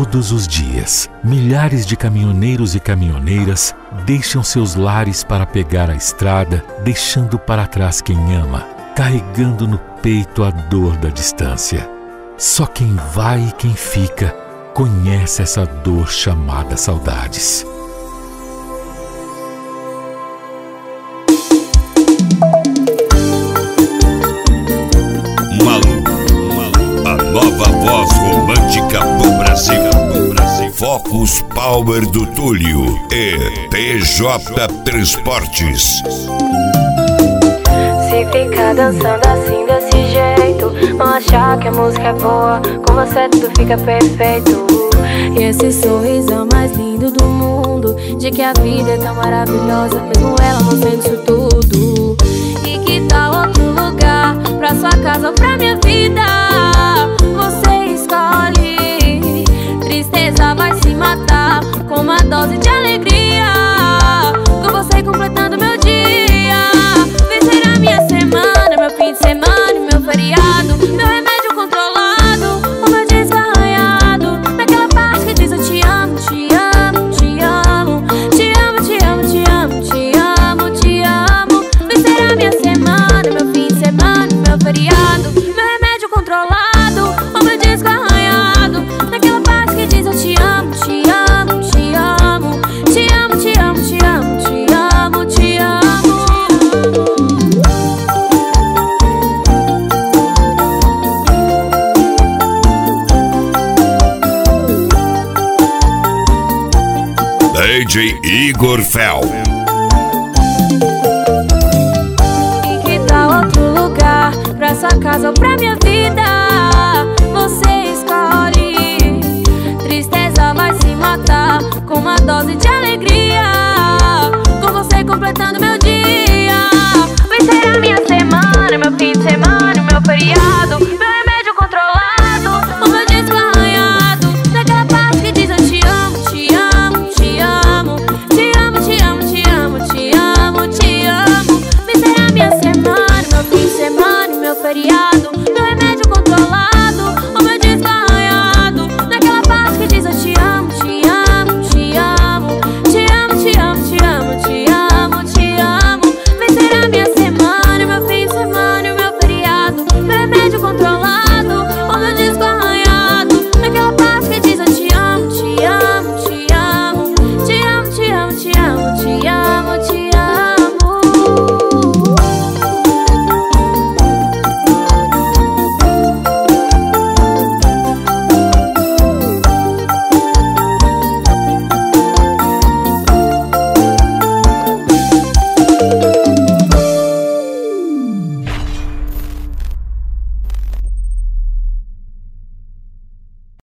Todos os dias, milhares de caminhoneiros e caminhoneiras deixam seus lares para pegar a estrada, deixando para trás quem ama, carregando no peito a dor da distância. Só quem vai e quem fica conhece essa dor chamada saudades. A nova voz romântica do Brasil. Focus Power do Túlio e PJ Transportes. Se ficar dançando assim desse jeito, vão achar que a música é boa, com você tudo fica perfeito. E esse sorrisão mais lindo do mundo, de que a vida é tão maravilhosa, mesmo ela não sendo isso tudo. E que tal outro lugar, pra sua casa ou pra minha vida? Você escolhe, tristeza vai se matar com uma dose de alegria, com você completando meu dia. Vencer a minha semana, meu fim de semana, meu feriado, meu remédio controlado, o meu disco arranhado, naquela parte que diz eu te amo, te amo, te amo, te amo, te amo, te amo, te amo, te amo. Vencer a minha semana, meu fim de semana, meu feriado, meu remédio controlado, o meu disco arranhado, naquela parte que diz eu te amo, te amo, te amo, te amo, te amo, te amo, te amo, te amo. DJ Igor Fel. E que tal outro lugar, pra sua casa ou pra minha vida? Você escolhe, tristeza vai se matar com uma dose de alegria, com você completando meu dia. Vencer a minha semana, meu fim de semana, meu feriado, meu remédio controlado, o meu disco arranhado, naquela parte que diz eu te amo, te amo, te amo, te amo, te amo, te amo, te amo, te amo. Vencer a minha semana, meu fim de semana, meu feriado,